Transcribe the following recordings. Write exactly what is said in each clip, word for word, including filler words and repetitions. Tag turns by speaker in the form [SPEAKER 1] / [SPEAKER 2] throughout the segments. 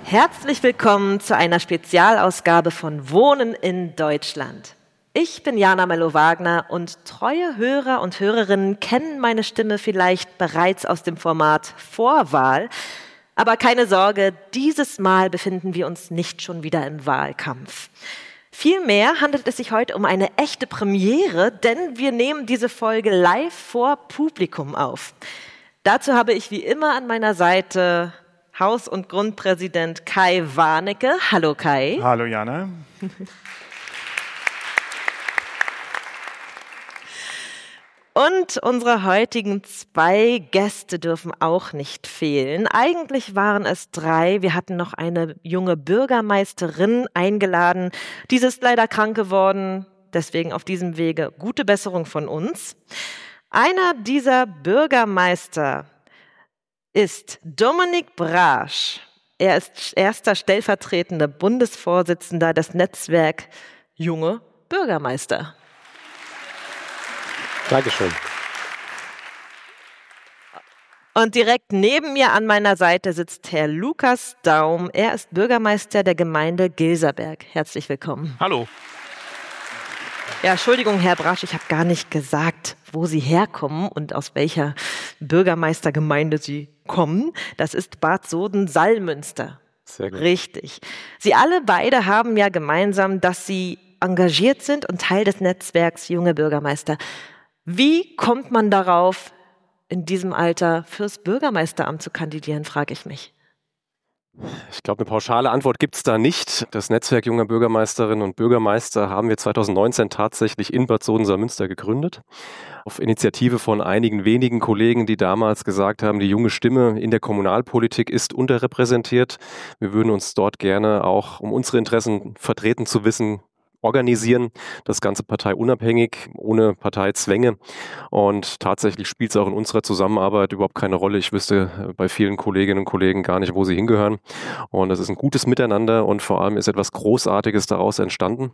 [SPEAKER 1] Herzlich willkommen zu einer Spezialausgabe von Wohnen in Deutschland. Ich bin Jana Mello-Wagner und treue Hörer und Hörerinnen kennen meine Stimme vielleicht bereits aus dem Format Vorwahl. Aber keine Sorge, dieses Mal befinden wir uns nicht schon wieder im Wahlkampf. Vielmehr handelt es sich heute um eine echte Premiere, denn wir nehmen diese Folge live vor Publikum auf. Dazu habe ich wie immer an meiner Seite Haus- und Grundpräsident Kai Warnecke. Hallo Kai.
[SPEAKER 2] Hallo Jana.
[SPEAKER 1] Und unsere heutigen zwei Gäste dürfen auch nicht fehlen. Eigentlich waren es drei. Wir hatten noch eine junge Bürgermeisterin eingeladen. Diese ist leider krank geworden. Deswegen auf diesem Wege gute Besserung von uns. Einer dieser Bürgermeister ist Dominik Brasch. Er ist erster stellvertretender Bundesvorsitzender des Netzwerks Junge Bürgermeister.
[SPEAKER 3] Dankeschön.
[SPEAKER 1] Und direkt neben mir an meiner Seite sitzt Herr Lukas Daum. Er ist Bürgermeister der Gemeinde Gilserberg. Herzlich willkommen.
[SPEAKER 3] Hallo.
[SPEAKER 1] Ja, Entschuldigung, Herr Brasch, ich habe gar nicht gesagt, wo Sie herkommen und aus welcher Bürgermeistergemeinde Sie kommen. Das ist Bad Soden-Salmünster.
[SPEAKER 3] Sehr gut.
[SPEAKER 1] Richtig. Sie alle beide haben ja gemeinsam, dass Sie engagiert sind und Teil des Netzwerks Junge Bürgermeister. Wie kommt man darauf, in diesem Alter fürs Bürgermeisteramt zu kandidieren, frage ich mich.
[SPEAKER 3] Ich glaube, eine pauschale Antwort gibt es da nicht. Das Netzwerk junger Bürgermeisterinnen und Bürgermeister haben wir zweitausendneunzehn tatsächlich in Bad Soden-Salmünster gegründet. Auf Initiative von einigen wenigen Kollegen, die damals gesagt haben, die junge Stimme in der Kommunalpolitik ist unterrepräsentiert. Wir würden uns dort gerne auch, um unsere Interessen vertreten zu wissen, organisieren, das Ganze parteiunabhängig, ohne Parteizwänge. Und tatsächlich spielt es auch in unserer Zusammenarbeit überhaupt keine Rolle. Ich wüsste bei vielen Kolleginnen und Kollegen gar nicht, wo sie hingehören. Und das ist ein gutes Miteinander und vor allem ist etwas Großartiges daraus entstanden.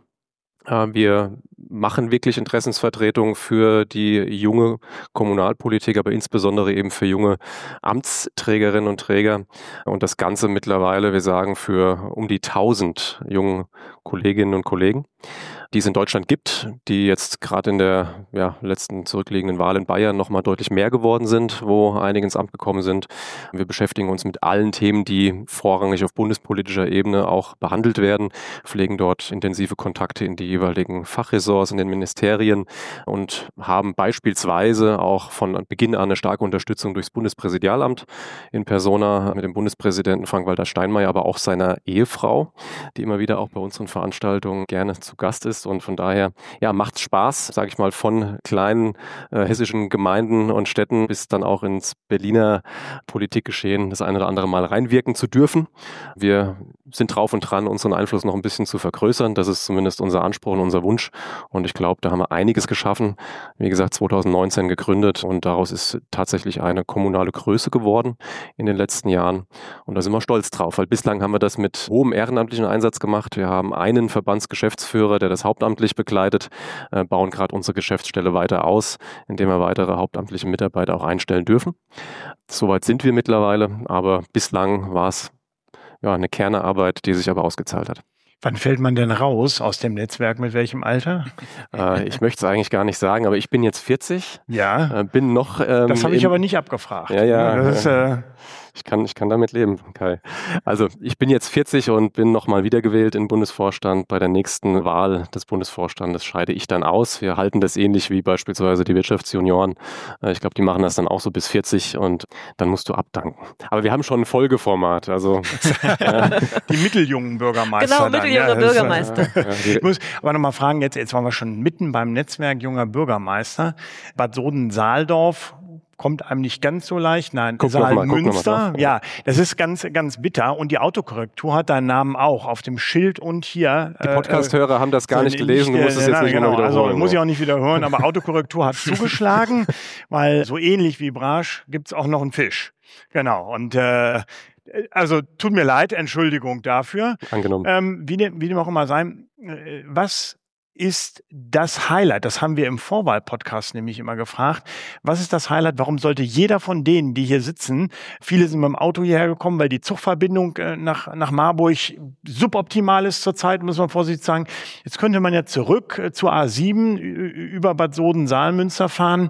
[SPEAKER 3] Wir machen wirklich Interessensvertretung für die junge Kommunalpolitik, aber insbesondere eben für junge Amtsträgerinnen und Träger. Und das Ganze mittlerweile, wir sagen, für um die tausend jungen Kolleginnen und Kollegen, die es in Deutschland gibt, die jetzt gerade in der ja, letzten zurückliegenden Wahl in Bayern nochmal deutlich mehr geworden sind, wo einige ins Amt gekommen sind. Wir beschäftigen uns mit allen Themen, die vorrangig auf bundespolitischer Ebene auch behandelt werden, pflegen dort intensive Kontakte in die jeweiligen Fachressorts, in den Ministerien und haben beispielsweise auch von Beginn an eine starke Unterstützung durchs Bundespräsidialamt in Persona mit dem Bundespräsidenten Frank-Walter Steinmeier, aber auch seiner Ehefrau, die immer wieder auch bei unseren Veranstaltungen gerne zu Gast ist. Und von daher, ja, macht's Spaß, sage ich mal, von kleinen äh, hessischen Gemeinden und Städten bis dann auch ins Berliner Politikgeschehen das eine oder andere Mal reinwirken zu dürfen. Wir sind drauf und dran, unseren Einfluss noch ein bisschen zu vergrößern. Das ist zumindest unser Anspruch und unser Wunsch. Und ich glaube, da haben wir einiges geschaffen. Wie gesagt, zweitausendneunzehn gegründet und daraus ist tatsächlich eine kommunale Größe geworden in den letzten Jahren. Und da sind wir stolz drauf, weil bislang haben wir das mit hohem ehrenamtlichen Einsatz gemacht. Wir haben einen Verbandsgeschäftsführer, der das hauptamtlich begleitet, äh, bauen gerade unsere Geschäftsstelle weiter aus, indem wir weitere hauptamtliche Mitarbeiter auch einstellen dürfen. Soweit sind wir mittlerweile, aber bislang war es ja eine Kernarbeit, die sich aber ausgezahlt hat.
[SPEAKER 2] Wann fällt man denn raus aus dem Netzwerk, mit welchem Alter?
[SPEAKER 3] Äh, ich möchte es eigentlich gar nicht sagen, aber ich bin jetzt vierzig.
[SPEAKER 2] Ja.
[SPEAKER 3] Äh, bin noch. Ähm,
[SPEAKER 2] das habe ich aber nicht abgefragt.
[SPEAKER 3] Ja, ja.
[SPEAKER 2] Das ist, äh,
[SPEAKER 3] Ich kann, ich kann damit leben, Kai. Also ich bin jetzt vierzig und bin nochmal wiedergewählt im Bundesvorstand. Bei der nächsten Wahl des Bundesvorstandes scheide ich dann aus. Wir halten das ähnlich wie beispielsweise die Wirtschaftsjunioren. Ich glaube, die machen das dann auch so bis vierzig und dann musst du abdanken. Aber wir haben schon ein Folgeformat. Also
[SPEAKER 2] ja. Die mitteljungen Bürgermeister.
[SPEAKER 1] Genau, mitteljunge ja, Bürgermeister.
[SPEAKER 2] Ist, äh, ich muss aber nochmal fragen, jetzt, jetzt waren wir schon mitten beim Netzwerk junger Bürgermeister. Bad Soden-Sahldorf kommt einem nicht ganz so leicht. Nein, Salmünster. Ja, das ist ganz, ganz bitter. Und die Autokorrektur hat deinen Namen auch auf dem Schild und hier.
[SPEAKER 3] Die Podcast-Hörer äh, haben das gar nicht gelesen. Du musst es jetzt
[SPEAKER 2] na,
[SPEAKER 3] nicht
[SPEAKER 2] genau,
[SPEAKER 3] immer wiederholen.
[SPEAKER 2] Also muss ich auch nicht wiederholen, aber Autokorrektur hat zugeschlagen, weil so ähnlich wie Brasch gibt's auch noch einen Fisch. Genau. Und äh, also tut mir leid, Entschuldigung dafür.
[SPEAKER 3] Angenommen.
[SPEAKER 2] Ähm, wie, de, wie dem auch immer sein, äh, was ist das Highlight? Das haben wir im Vorwahl-Podcast nämlich immer gefragt. Was ist das Highlight? Warum sollte jeder von denen, die hier sitzen, viele sind mit dem Auto hierher gekommen, weil die Zugverbindung nach, nach Marburg suboptimal ist zurzeit, muss man vorsichtig sagen. Jetzt könnte man ja zurück zur A sieben über Bad Soden-Saalmünster fahren.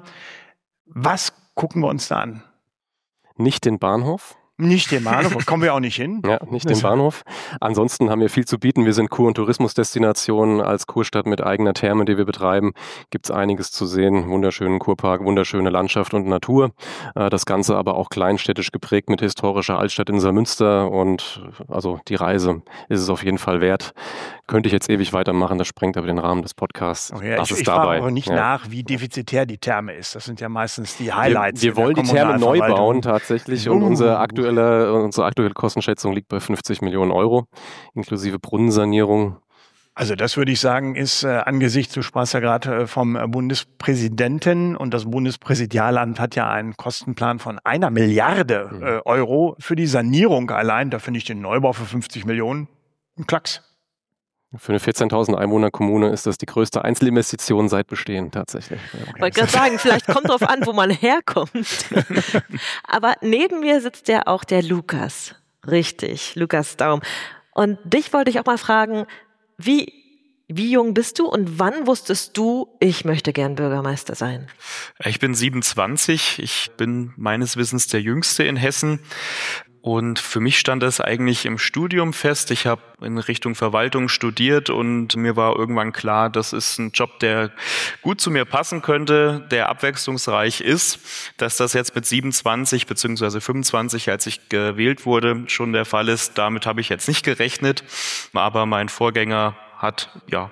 [SPEAKER 2] Was gucken wir uns da an?
[SPEAKER 3] Nicht den Bahnhof.
[SPEAKER 2] Nicht den Bahnhof, kommen wir auch nicht hin.
[SPEAKER 3] Ja, nicht den Bahnhof. Ansonsten haben wir viel zu bieten. Wir sind Kur- und Tourismusdestination. Als Kurstadt mit eigener Therme, die wir betreiben, gibt es einiges zu sehen. Wunderschönen Kurpark, wunderschöne Landschaft und Natur. Das Ganze aber auch kleinstädtisch geprägt mit historischer Altstadt in Saalmünster. Und also die Reise ist es auf jeden Fall wert. Könnte ich jetzt ewig weitermachen, das sprengt aber den Rahmen des Podcasts.
[SPEAKER 2] Okay,
[SPEAKER 3] das
[SPEAKER 2] ich
[SPEAKER 3] ist
[SPEAKER 2] ich
[SPEAKER 3] dabei.
[SPEAKER 2] frage aber nicht ja. nach, wie defizitär die Therme ist. Das sind ja meistens die Highlights.
[SPEAKER 3] Wir, wir wollen die Therme neu bauen tatsächlich und uh. unsere aktuelle, unsere aktuelle Kostenschätzung liegt bei fünfzig Millionen Euro, inklusive Brunnensanierung.
[SPEAKER 2] Also das würde ich sagen, ist äh, angesichts, du sprachst ja gerade äh, vom äh, Bundespräsidenten und das Bundespräsidialamt hat ja einen Kostenplan von einer Milliarde mhm. äh, Euro für die Sanierung allein. Da finde ich den Neubau für fünfzig Millionen ein Klacks.
[SPEAKER 3] Für eine vierzehntausend Einwohner-Kommune ist das die größte Einzelinvestition seit Bestehen tatsächlich.
[SPEAKER 1] Ich okay. wollte gerade sagen, vielleicht kommt drauf an, wo man herkommt. Aber neben mir sitzt ja auch der Lukas. Richtig, Lukas Daum. Und dich wollte ich auch mal fragen, wie, wie jung bist du und wann wusstest du, ich möchte gern Bürgermeister sein?
[SPEAKER 4] Ich bin siebenundzwanzig. Ich bin meines Wissens der Jüngste in Hessen. Und für mich stand das eigentlich im Studium fest. Ich habe in Richtung Verwaltung studiert und mir war irgendwann klar, das ist ein Job, der gut zu mir passen könnte, der abwechslungsreich ist. Dass das jetzt mit siebenundzwanzig beziehungsweise fünfundzwanzig, als ich gewählt wurde, schon der Fall ist, damit habe ich jetzt nicht gerechnet. Aber mein Vorgänger hat, ja,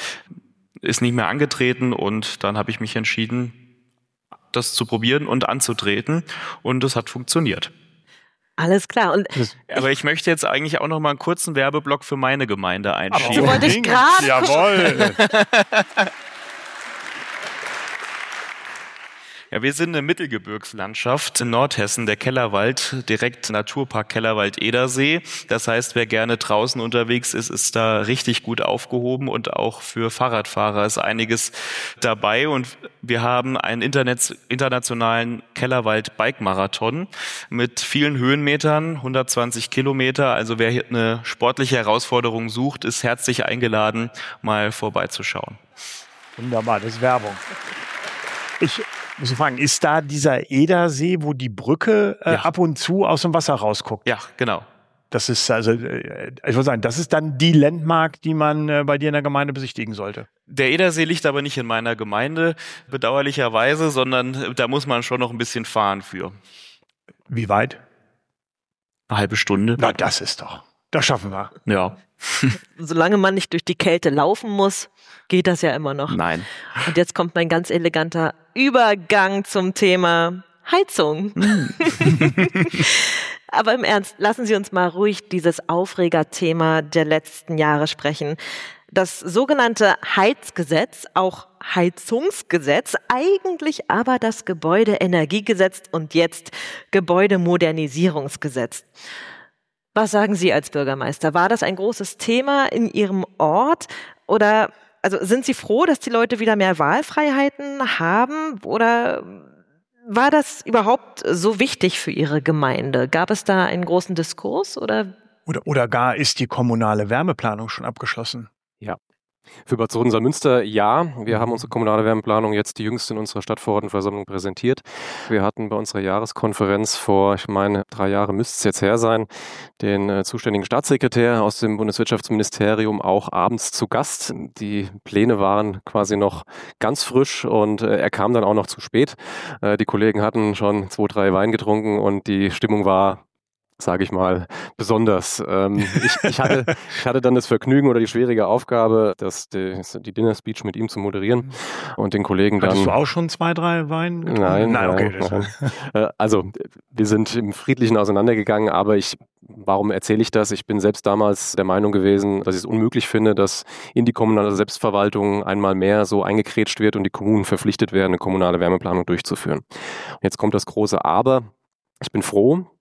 [SPEAKER 4] ist nicht mehr angetreten und dann habe ich mich entschieden, das zu probieren und anzutreten und es hat funktioniert.
[SPEAKER 1] Alles klar. Und
[SPEAKER 4] aber ich möchte jetzt eigentlich auch noch mal einen kurzen Werbeblock für meine Gemeinde einschieben.
[SPEAKER 1] So wollte ich gerade.
[SPEAKER 2] Jawohl.
[SPEAKER 4] Ja, wir sind eine Mittelgebirgslandschaft in Nordhessen, der Kellerwald, direkt Naturpark Kellerwald-Edersee. Das heißt, wer gerne draußen unterwegs ist, ist da richtig gut aufgehoben und auch für Fahrradfahrer ist einiges dabei. Und wir haben einen Internet, internationalen Kellerwald-Bike-Marathon mit vielen Höhenmetern, hundertzwanzig Kilometer. Also wer hier eine sportliche Herausforderung sucht, ist herzlich eingeladen, mal vorbeizuschauen.
[SPEAKER 2] Wunderbar, das ist Werbung. Ich muss fragen, ist da dieser Edersee, wo die Brücke äh, ja. ab und zu aus dem Wasser rausguckt?
[SPEAKER 4] Ja, genau.
[SPEAKER 2] Das ist also, äh, ich würde sagen, das ist dann die Landmark, die man äh, bei dir in der Gemeinde besichtigen sollte.
[SPEAKER 4] Der Edersee liegt aber nicht in meiner Gemeinde, bedauerlicherweise, sondern da muss man schon noch ein bisschen fahren für.
[SPEAKER 2] Wie weit?
[SPEAKER 4] Eine halbe Stunde.
[SPEAKER 2] Na, das ist doch. Das schaffen wir.
[SPEAKER 4] Ja.
[SPEAKER 1] Solange man nicht durch die Kälte laufen muss, geht das ja immer noch.
[SPEAKER 4] Nein.
[SPEAKER 1] Und jetzt kommt mein ganz eleganter Übergang zum Thema Heizung. Aber im Ernst, lassen Sie uns mal ruhig dieses Aufregerthema der letzten Jahre sprechen. Das sogenannte Heizgesetz, auch Heizungsgesetz, eigentlich aber das Gebäudeenergiegesetz und jetzt Gebäudemodernisierungsgesetz. Was sagen Sie als Bürgermeister? War das ein großes Thema in Ihrem Ort? Oder also sind Sie froh, dass die Leute wieder mehr Wahlfreiheiten haben? Oder war das überhaupt so wichtig für Ihre Gemeinde? Gab es da einen großen Diskurs? Oder,
[SPEAKER 2] oder, oder gar ist die kommunale Wärmeplanung schon abgeschlossen?
[SPEAKER 3] Ja. Für Bad Soden-Saalmünster ja. Wir haben unsere kommunale Wärmeplanung jetzt die jüngste in unserer Stadtverordnetenversammlung präsentiert. Wir hatten bei unserer Jahreskonferenz vor, ich meine, drei Jahre müsste es jetzt her sein, den äh, zuständigen Staatssekretär aus dem Bundeswirtschaftsministerium auch abends zu Gast. Die Pläne waren quasi noch ganz frisch und äh, er kam dann auch noch zu spät. Äh, die Kollegen hatten schon zwei, drei Wein getrunken und die Stimmung war, sage ich mal, besonders. Ähm, ich, ich, hatte, ich hatte dann das Vergnügen oder die schwierige Aufgabe, das, die, die Dinner Speech mit ihm zu moderieren und den Kollegen dann...
[SPEAKER 2] Hattest du auch schon zwei, drei Wein getrunken?
[SPEAKER 3] Nein,
[SPEAKER 2] nein, okay.
[SPEAKER 3] Nein, nein. Also wir sind im Friedlichen auseinandergegangen, aber ich, warum erzähle ich das? Ich bin selbst damals der Meinung gewesen, dass ich es unmöglich finde, dass in die kommunale Selbstverwaltung einmal mehr so eingekrätscht wird und die Kommunen verpflichtet werden, eine kommunale Wärmeplanung durchzuführen. Und jetzt kommt das große Aber. Ich bin froh,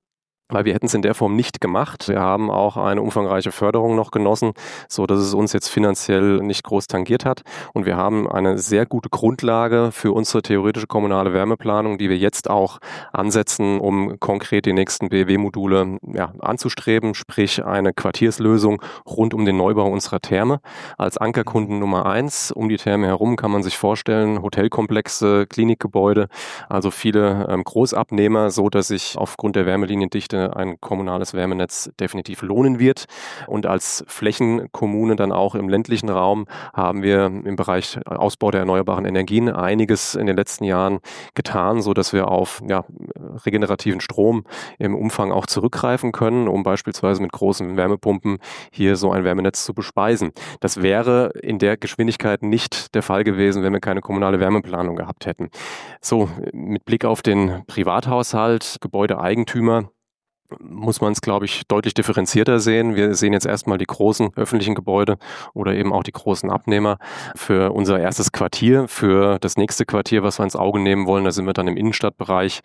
[SPEAKER 3] weil wir hätten es in der Form nicht gemacht. Wir haben auch eine umfangreiche Förderung noch genossen, so dass es uns jetzt finanziell nicht groß tangiert hat. Und wir haben eine sehr gute Grundlage für unsere theoretische kommunale Wärmeplanung, die wir jetzt auch ansetzen, um konkret die nächsten B E W-Module ja, anzustreben, sprich eine Quartierslösung rund um den Neubau unserer Therme. Als Ankerkunden Nummer eins, um die Therme herum kann man sich vorstellen, Hotelkomplexe, Klinikgebäude, also viele ähm, Großabnehmer, so dass sich aufgrund der Wärmeliniendichte ein kommunales Wärmenetz definitiv lohnen wird. Und als Flächenkommune dann auch im ländlichen Raum haben wir im Bereich Ausbau der erneuerbaren Energien einiges in den letzten Jahren getan, so dass wir auf ja, regenerativen Strom im Umfang auch zurückgreifen können, um beispielsweise mit großen Wärmepumpen hier so ein Wärmenetz zu bespeisen. Das wäre in der Geschwindigkeit nicht der Fall gewesen, wenn wir keine kommunale Wärmeplanung gehabt hätten. So, mit Blick auf den Privathaushalt, Gebäudeeigentümer, muss man es, glaube ich, deutlich differenzierter sehen. Wir sehen jetzt erstmal die großen öffentlichen Gebäude oder eben auch die großen Abnehmer für unser erstes Quartier. Für das nächste Quartier, was wir ins Auge nehmen wollen, da sind wir dann im Innenstadtbereich,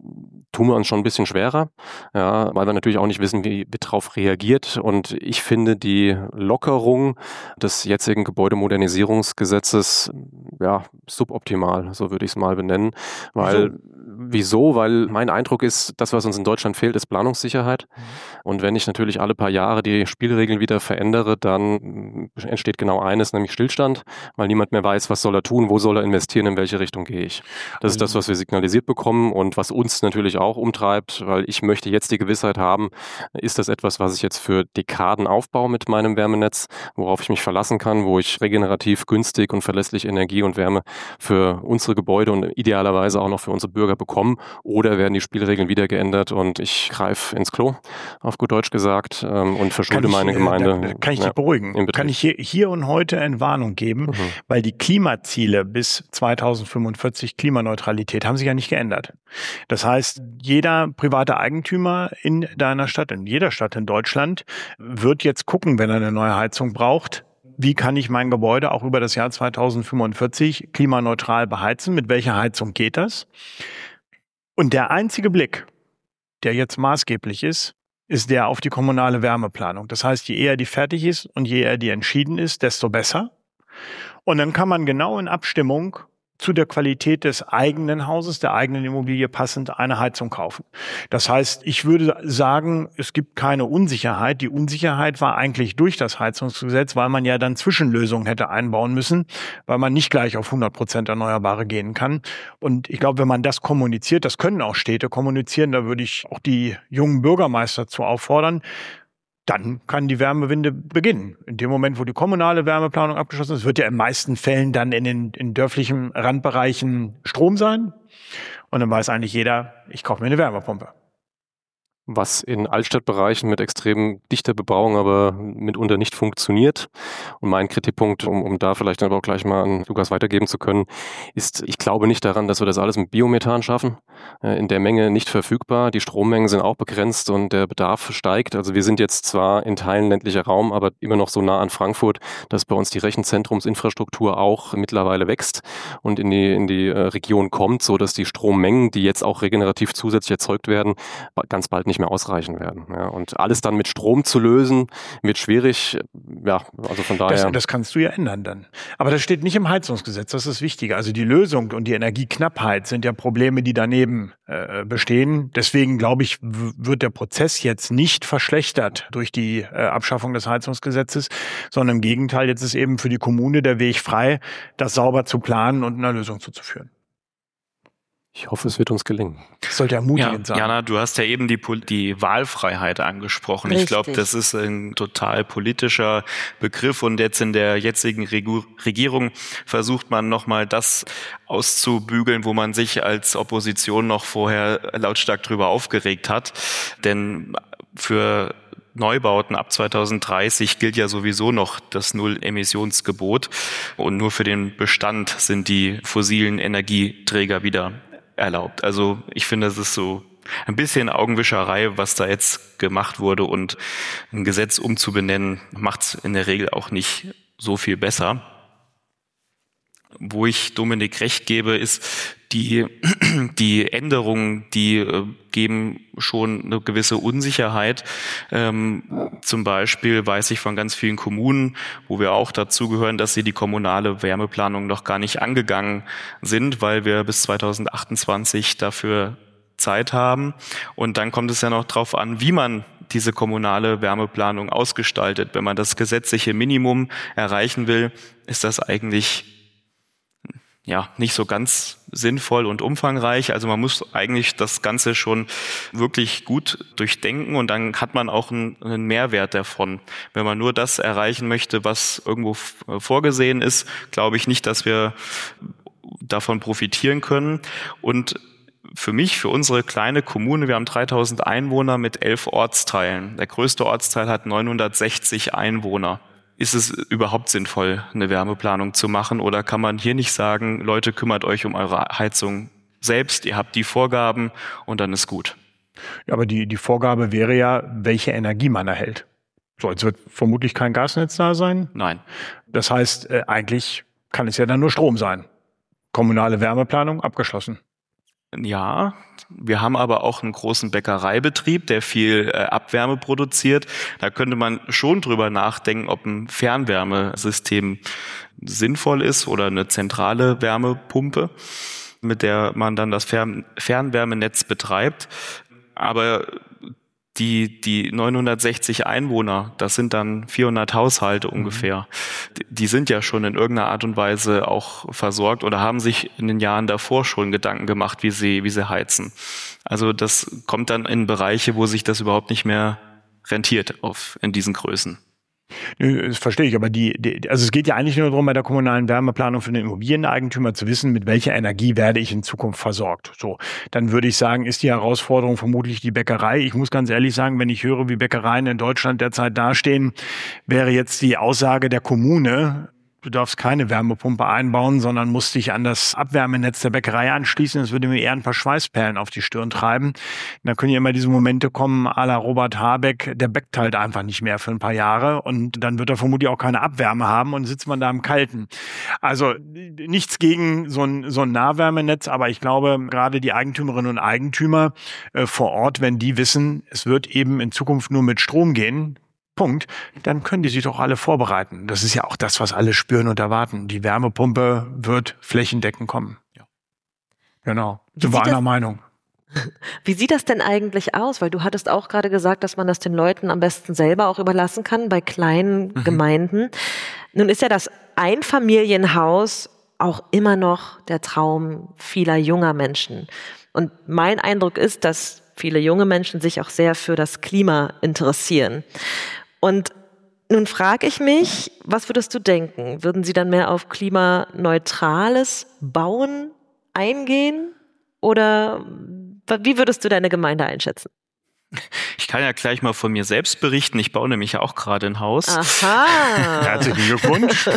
[SPEAKER 3] tun wir uns schon ein bisschen schwerer, ja, weil wir natürlich auch nicht wissen, wie wird darauf reagiert. Und ich finde die Lockerung des jetzigen Gebäudemodernisierungsgesetzes ja suboptimal, so würde ich es mal benennen. Weil, wieso? Weil mein Eindruck ist, das, was uns in Deutschland fehlt, ist Planungssicherheit. Mhm. Und wenn ich natürlich alle paar Jahre die Spielregeln wieder verändere, dann entsteht genau eines, nämlich Stillstand, weil niemand mehr weiß, was soll er tun, wo soll er investieren, in welche Richtung gehe ich. Das ist das, was wir signalisiert bekommen und was uns natürlich auch umtreibt, weil ich möchte jetzt die Gewissheit haben, ist das etwas, was ich jetzt für Dekaden aufbaue mit meinem Wärmenetz, worauf ich mich verlassen kann, wo ich regenerativ, günstig und verlässlich Energie und Wärme für unsere Gebäude und idealerweise auch noch für unsere Bürger bekomme, oder werden die Spielregeln wieder geändert und ich greife ins Klo, auf gut Deutsch gesagt, ähm, und verschulde ich, meine Gemeinde.
[SPEAKER 2] Da kann ich dich ja, beruhigen. Kann ich hier, hier und heute eine Warnung geben, mhm. weil die Klimaziele bis zweitausendfünfundvierzig, Klimaneutralität, haben sich ja nicht geändert. Das heißt, jeder private Eigentümer in deiner Stadt, in jeder Stadt in Deutschland, wird jetzt gucken, wenn er eine neue Heizung braucht, wie kann ich mein Gebäude auch über das Jahr zweitausendfünfundvierzig klimaneutral beheizen? Mit welcher Heizung geht das? Und der einzige Blick, der jetzt maßgeblich ist, ist der auf die kommunale Wärmeplanung. Das heißt, je eher die fertig ist und je eher die entschieden ist, desto besser. Und dann kann man genau in Abstimmung zu der Qualität des eigenen Hauses, der eigenen Immobilie passend eine Heizung kaufen. Das heißt, ich würde sagen, es gibt keine Unsicherheit. Die Unsicherheit war eigentlich durch das Heizungsgesetz, weil man ja dann Zwischenlösungen hätte einbauen müssen, weil man nicht gleich auf hundert Prozent Erneuerbare gehen kann. Und ich glaube, wenn man das kommuniziert, das können auch Städte kommunizieren, da würde ich auch die jungen Bürgermeister zu auffordern, dann kann die Wärmewende beginnen. In dem Moment, wo die kommunale Wärmeplanung abgeschlossen ist, wird ja in meisten Fällen dann in den in dörflichen Randbereichen Strom sein. Und dann weiß eigentlich jeder, ich kaufe mir eine Wärmepumpe.
[SPEAKER 3] Was in Altstadtbereichen mit extrem dichter Bebauung aber mitunter nicht funktioniert. Und mein Kritikpunkt, um, um da vielleicht aber auch gleich mal an Lukas weitergeben zu können, ist, ich glaube nicht daran, dass wir das alles mit Biomethan schaffen. In der Menge nicht verfügbar. Die Strommengen sind auch begrenzt und der Bedarf steigt. Also wir sind jetzt zwar in Teilen ländlicher Raum, aber immer noch so nah an Frankfurt, dass bei uns die Rechenzentrumsinfrastruktur auch mittlerweile wächst und in die, in die Region kommt, so dass die Strommengen, die jetzt auch regenerativ zusätzlich erzeugt werden, ganz bald nicht mehr ausreichen werden. Ja, und alles dann mit Strom zu lösen, wird schwierig. Ja, also von daher.
[SPEAKER 2] Das, das kannst du ja ändern dann. Aber das steht nicht im Heizungsgesetz, das ist wichtiger. Also die Lösung und die Energieknappheit sind ja Probleme, die daneben äh, bestehen. Deswegen glaube ich, w- wird der Prozess jetzt nicht verschlechtert durch die äh, Abschaffung des Heizungsgesetzes, sondern im Gegenteil, jetzt ist eben für die Kommune der Weg frei, das sauber zu planen und einer Lösung zuzuführen.
[SPEAKER 3] Ich hoffe, es wird uns gelingen.
[SPEAKER 2] Das sollte ermutigend
[SPEAKER 4] ja,
[SPEAKER 2] sein.
[SPEAKER 4] Jana, du hast ja eben die, die Wahlfreiheit angesprochen. Richtig. Ich glaube, das ist ein total politischer Begriff und jetzt in der jetzigen Regierung versucht man nochmal das auszubügeln, wo man sich als Opposition noch vorher lautstark drüber aufgeregt hat. Denn für Neubauten ab zweitausenddreißig gilt ja sowieso noch das Null-Emissionsgebot und nur für den Bestand sind die fossilen Energieträger wieder erlaubt. Also ich finde, das ist so ein bisschen Augenwischerei, was da jetzt gemacht wurde und ein Gesetz umzubenennen, macht es in der Regel auch nicht so viel besser. Wo ich Dominik recht gebe, ist, die, die Änderungen, die äh, geben schon eine gewisse Unsicherheit. Ähm, zum Beispiel weiß ich von ganz vielen Kommunen, wo wir auch dazugehören, dass sie die kommunale Wärmeplanung noch gar nicht angegangen sind, weil wir bis zweitausendachtundzwanzig dafür Zeit haben. Und dann kommt es ja noch drauf an, wie man diese kommunale Wärmeplanung ausgestaltet. Wenn man das gesetzliche Minimum erreichen will, ist das eigentlich ja nicht so ganz sinnvoll und umfangreich. Also man muss eigentlich das Ganze schon wirklich gut durchdenken und dann hat man auch einen, einen Mehrwert davon. Wenn man nur das erreichen möchte, was irgendwo vorgesehen ist, glaube ich nicht, dass wir davon profitieren können. Und für mich, für unsere kleine Kommune, wir haben dreitausend Einwohner mit elf Ortsteilen. Der größte Ortsteil hat neunhundertsechzig Einwohner. Ist es überhaupt sinnvoll, eine Wärmeplanung zu machen? Oder kann man hier nicht sagen, Leute, kümmert euch um eure Heizung selbst, ihr habt die Vorgaben und dann ist gut?
[SPEAKER 2] Ja, aber die, die Vorgabe wäre ja, welche Energie man erhält. So, jetzt wird vermutlich kein Gasnetz da sein.
[SPEAKER 4] Nein.
[SPEAKER 2] Das heißt, äh, eigentlich kann es ja dann nur Strom sein. Kommunale Wärmeplanung abgeschlossen.
[SPEAKER 4] Ja, wir haben aber auch einen großen Bäckereibetrieb, der viel äh, Abwärme produziert. Da könnte man schon drüber nachdenken, ob ein Fernwärmesystem sinnvoll ist oder eine zentrale Wärmepumpe, mit der man dann das Fern- Fernwärmenetz betreibt. Aber die, die neunhundertsechzig Einwohner, das sind dann vierhundert Haushalte ungefähr. Die, die sind ja schon in irgendeiner Art und Weise auch versorgt oder haben sich in den Jahren davor schon Gedanken gemacht, wie sie, wie sie heizen. Also das kommt dann in Bereiche, wo sich das überhaupt nicht mehr rentiert auf, in diesen Größen.
[SPEAKER 2] Das verstehe ich, aber die, die, also es geht ja eigentlich nur darum, bei der kommunalen Wärmeplanung für den Immobilieneigentümer zu wissen, mit welcher Energie werde ich in Zukunft versorgt. So, dann würde ich sagen, ist die Herausforderung vermutlich die Bäckerei. Ich muss ganz ehrlich sagen, wenn ich höre, wie Bäckereien in Deutschland derzeit dastehen, wäre jetzt die Aussage der Kommune, du darfst keine Wärmepumpe einbauen, sondern musst dich an das Abwärmenetz der Bäckerei anschließen. Das würde mir eher ein paar Schweißperlen auf die Stirn treiben. Da können ja immer diese Momente kommen, à la Robert Habeck, der bäckt halt einfach nicht mehr für ein paar Jahre und dann wird er vermutlich auch keine Abwärme haben und sitzt man da im Kalten. Also nichts gegen so ein, so ein Nahwärmenetz, aber ich glaube, gerade die Eigentümerinnen und Eigentümer äh, vor Ort, wenn die wissen, es wird eben in Zukunft nur mit Strom gehen, Punkt, dann können die sich doch alle vorbereiten. Das ist ja auch das, was alle spüren und erwarten. Die Wärmepumpe wird flächendeckend kommen. Ja. Genau. So war einer Meinung.
[SPEAKER 1] Wie sieht das denn eigentlich aus? Weil du hattest auch gerade gesagt, dass man das den Leuten am besten selber auch überlassen kann bei kleinen mhm. Gemeinden. Nun ist ja das Einfamilienhaus auch immer noch der Traum vieler junger Menschen. Und mein Eindruck ist, dass viele junge Menschen sich auch sehr für das Klima interessieren. Und nun frage ich mich, was würdest du denken? Würden sie dann mehr auf klimaneutrales Bauen eingehen? Oder wie würdest du deine Gemeinde einschätzen?
[SPEAKER 4] Ich kann ja gleich mal von mir selbst berichten. Ich baue nämlich auch gerade ein Haus.
[SPEAKER 1] Aha.
[SPEAKER 2] Herzlichen Glückwunsch.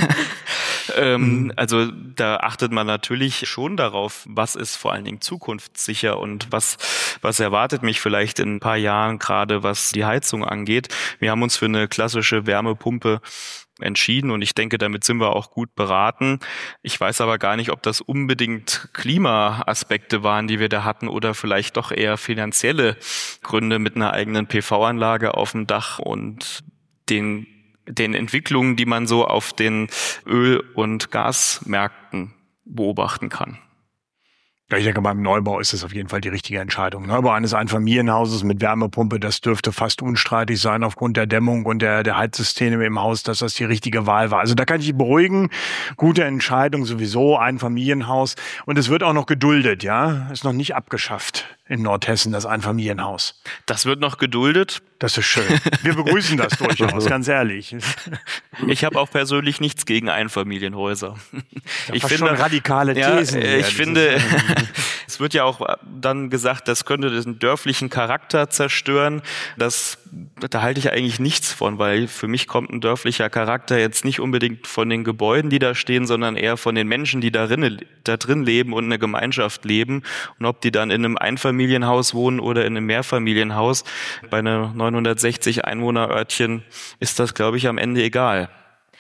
[SPEAKER 4] ähm, also da achtet man natürlich schon darauf, was ist vor allen Dingen zukunftssicher und was, was erwartet mich vielleicht in ein paar Jahren, gerade was die Heizung angeht. Wir haben uns für eine klassische Wärmepumpe entschieden und ich denke, damit sind wir auch gut beraten. Ich weiß aber gar nicht, ob das unbedingt Klimaaspekte waren, die wir da hatten oder vielleicht doch eher finanzielle Gründe mit einer eigenen P V-Anlage auf dem Dach und den, den Entwicklungen, die man so auf den Öl- und Gasmärkten beobachten kann.
[SPEAKER 2] Ja, ich denke, beim Neubau ist es auf jeden Fall die richtige Entscheidung. Neubau eines Einfamilienhauses mit Wärmepumpe, das dürfte fast unstreitig sein aufgrund der Dämmung und der, der Heizsysteme im Haus, dass das die richtige Wahl war. Also da kann ich dich beruhigen. Gute Entscheidung sowieso, Einfamilienhaus. Und es wird auch noch geduldet, ja. Ist noch nicht abgeschafft in Nordhessen, das Einfamilienhaus.
[SPEAKER 4] Das wird noch geduldet.
[SPEAKER 2] Das ist schön. Wir begrüßen das durchaus, ganz ehrlich.
[SPEAKER 4] Ich habe auch persönlich nichts gegen Einfamilienhäuser.
[SPEAKER 2] Ja, ich finde schon radikale Thesen.
[SPEAKER 4] Ja, ich finde, es wird ja auch dann gesagt, das könnte den dörflichen Charakter zerstören. Das, da halte ich eigentlich nichts von, weil für mich kommt ein dörflicher Charakter jetzt nicht unbedingt von den Gebäuden, die da stehen, sondern eher von den Menschen, die da drin, da drin leben und eine Gemeinschaft leben. Und ob die dann in einem Einfamilienhaus wohnen oder in einem Mehrfamilienhaus, bei einer neunhundertsechzig Einwohnerörtchen ist das, glaube ich, am Ende egal.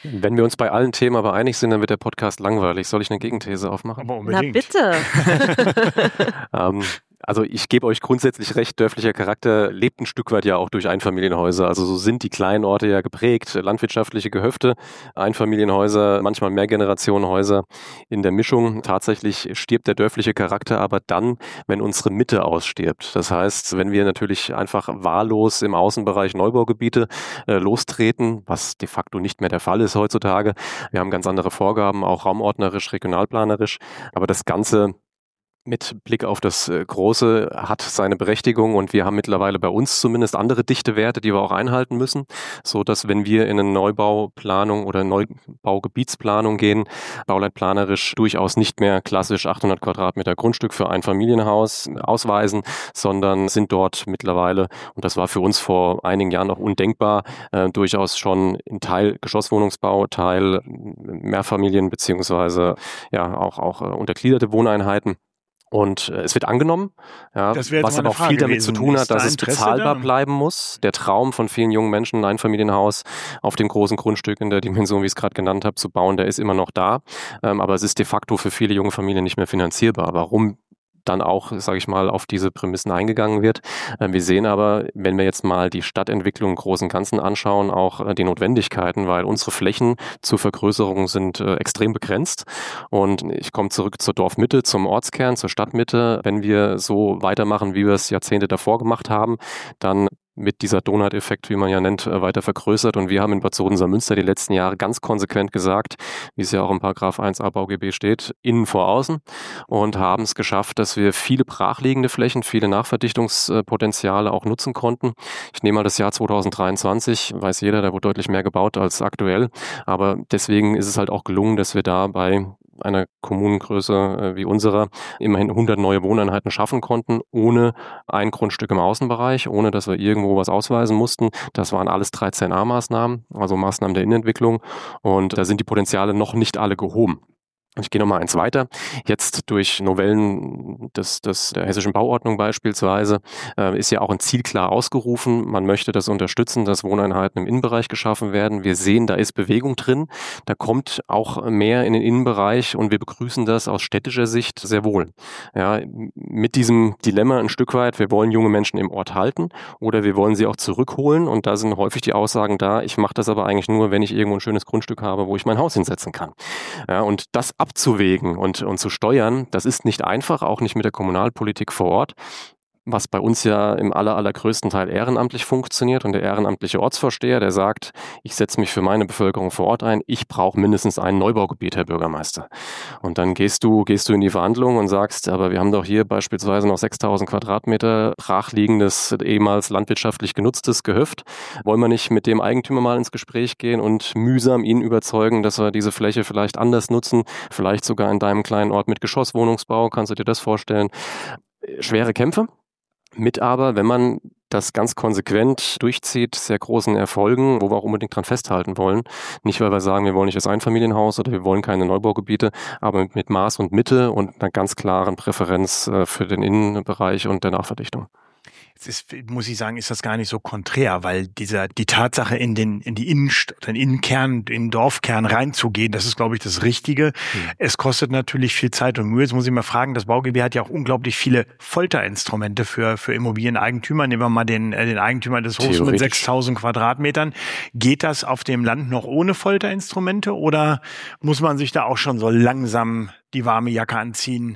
[SPEAKER 3] Wenn wir uns bei allen Themen aber einig sind, dann wird der Podcast langweilig. Soll ich eine Gegenthese aufmachen?
[SPEAKER 2] Aber unbedingt.
[SPEAKER 1] Na bitte.
[SPEAKER 3] ähm, Also ich gebe euch grundsätzlich recht, dörflicher Charakter lebt ein Stück weit ja auch durch Einfamilienhäuser. Also so sind die kleinen Orte ja geprägt. Landwirtschaftliche Gehöfte, Einfamilienhäuser, manchmal Mehrgenerationenhäuser in der Mischung. Tatsächlich stirbt der dörfliche Charakter aber dann, wenn unsere Mitte ausstirbt. Das heißt, wenn wir natürlich einfach wahllos im Außenbereich Neubaugebiete äh, lostreten, was de facto nicht mehr der Fall ist heutzutage. Wir haben ganz andere Vorgaben, auch raumordnerisch, regionalplanerisch. Aber das Ganze mit Blick auf das Große hat seine Berechtigung und wir haben mittlerweile bei uns zumindest andere Dichtewerte, die wir auch einhalten müssen, so dass wenn wir in eine Neubauplanung oder Neubaugebietsplanung gehen, bauleitplanerisch durchaus nicht mehr klassisch achthundert Quadratmeter Grundstück für ein Familienhaus ausweisen, sondern sind dort mittlerweile, und das war für uns vor einigen Jahren noch undenkbar, äh, durchaus schon in Teil Geschosswohnungsbau, Teil Mehrfamilien beziehungsweise ja auch, auch äh, untergliederte Wohneinheiten. Und äh, es wird angenommen, ja, was aber auch Frage viel damit gewesen. zu tun hat, dass da es bezahlbar da? bleiben muss. Der Traum von vielen jungen Menschen, ein Einfamilienhaus auf dem großen Grundstück in der Dimension, wie ich es gerade genannt habe, zu bauen, der ist immer noch da. Ähm, aber es ist de facto für viele junge Familien nicht mehr finanzierbar. Warum dann auch, sage ich mal, auf diese Prämissen eingegangen wird. Wir sehen aber, wenn wir jetzt mal die Stadtentwicklung im Großen und Ganzen anschauen, auch die Notwendigkeiten, weil unsere Flächen zur Vergrößerung sind äh, extrem begrenzt. Und ich komme zurück zur Dorfmitte, zum Ortskern, zur Stadtmitte. Wenn wir so weitermachen, wie wir es Jahrzehnte davor gemacht haben, dann mit dieser Donut-Effekt, wie man ja nennt, weiter vergrößert. Und wir haben in Bad Soden-Samünster die letzten Jahre ganz konsequent gesagt, wie es ja auch im Paragraph eins a BauGB steht, innen vor außen und haben es geschafft, dass wir viele brachliegende Flächen, viele Nachverdichtungspotenziale auch nutzen konnten. Ich nehme mal das Jahr zweitausenddreiundzwanzig, weiß jeder, da wurde deutlich mehr gebaut als aktuell. Aber deswegen ist es halt auch gelungen, dass wir da bei einer Kommunengröße äh, wie unserer immerhin hundert neue Wohneinheiten schaffen konnten, ohne ein Grundstück im Außenbereich, ohne dass wir irgendwo was ausweisen mussten. Das waren alles dreizehn a Maßnahmen, also Maßnahmen der Innenentwicklung. Und da sind die Potenziale noch nicht alle gehoben. Ich gehe nochmal eins weiter. Jetzt durch Novellen des, des, der hessischen Bauordnung beispielsweise äh, ist ja auch ein Ziel klar ausgerufen. Man möchte das unterstützen, dass Wohneinheiten im Innenbereich geschaffen werden. Wir sehen, da ist Bewegung drin. Da kommt auch mehr in den Innenbereich und wir begrüßen das aus städtischer Sicht sehr wohl. Ja, mit diesem Dilemma ein Stück weit, wir wollen junge Menschen im Ort halten oder wir wollen sie auch zurückholen. Und da sind häufig die Aussagen da, ich mache das aber eigentlich nur, wenn ich irgendwo ein schönes Grundstück habe, wo ich mein Haus hinsetzen kann. Ja, und das abzuwägen und, und zu steuern, das ist nicht einfach, auch nicht mit der Kommunalpolitik vor Ort, was bei uns ja im aller, allergrößten Teil ehrenamtlich funktioniert und der ehrenamtliche Ortsvorsteher, der sagt, ich setze mich für meine Bevölkerung vor Ort ein, ich brauche mindestens ein Neubaugebiet, Herr Bürgermeister. Und dann gehst du, gehst du in die Verhandlung und sagst, aber wir haben doch hier beispielsweise noch sechstausend Quadratmeter brachliegendes, ehemals landwirtschaftlich genutztes Gehöft. Wollen wir nicht mit dem Eigentümer mal ins Gespräch gehen und mühsam ihn überzeugen, dass wir diese Fläche vielleicht anders nutzen, vielleicht sogar in deinem kleinen Ort mit Geschosswohnungsbau, kannst du dir das vorstellen? Schwere Kämpfe. Mit aber, wenn man das ganz konsequent durchzieht, sehr großen Erfolgen, wo wir auch unbedingt dran festhalten wollen. Nicht, weil wir sagen, wir wollen nicht das Einfamilienhaus oder wir wollen keine Neubaugebiete, aber mit, mit Maß und Mitte und einer ganz klaren Präferenz äh, für den Innenbereich und der Nachverdichtung.
[SPEAKER 2] Jetzt ist, muss ich sagen, ist das gar nicht so konträr, weil dieser, die Tatsache, in den, in die Innenstadt, in den Innenkern, in den Dorfkern reinzugehen, das ist, glaube ich, das Richtige. Hm. Es kostet natürlich viel Zeit und Mühe. Jetzt muss ich mal fragen, das BauGB hat ja auch unglaublich viele Folterinstrumente für, für Immobilieneigentümer. Nehmen wir mal den, den Eigentümer des Hofs mit sechstausend Quadratmetern. Geht das auf dem Land noch ohne Folterinstrumente oder muss man sich da auch schon so langsam die warme Jacke anziehen?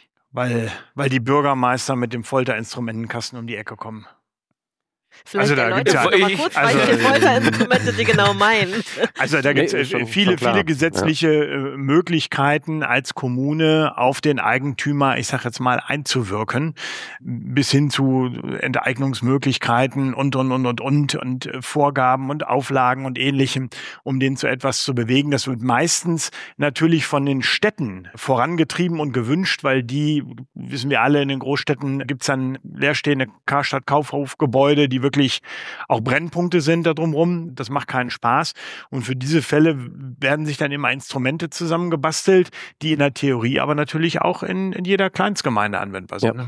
[SPEAKER 2] Weil, weil die Bürgermeister mit dem Folterinstrumentenkasten um die Ecke kommen.
[SPEAKER 1] Vielleicht also da gibt's ja, mal kurz, also, welche Folterinstrumente Sie genau meinen. Also da gibt es nee, viele, viele gesetzliche ja. Möglichkeiten als Kommune auf den Eigentümer, ich sag jetzt mal, einzuwirken, bis hin zu Enteignungsmöglichkeiten und, und, und, und, und, und Vorgaben und Auflagen und Ähnlichem, um den zu etwas zu bewegen. Das wird meistens natürlich von den Städten vorangetrieben und gewünscht, weil die, wissen wir alle, in den Großstädten gibt's dann leerstehende Karstadt-Kaufhofgebäude, die wirklich auch Brennpunkte sind da drumherum. Das macht keinen Spaß. Und für diese Fälle werden sich dann immer Instrumente zusammengebastelt, die in der Theorie aber natürlich auch in, in jeder Kleinstgemeinde anwendbar sind.
[SPEAKER 3] Ja.
[SPEAKER 2] Ne?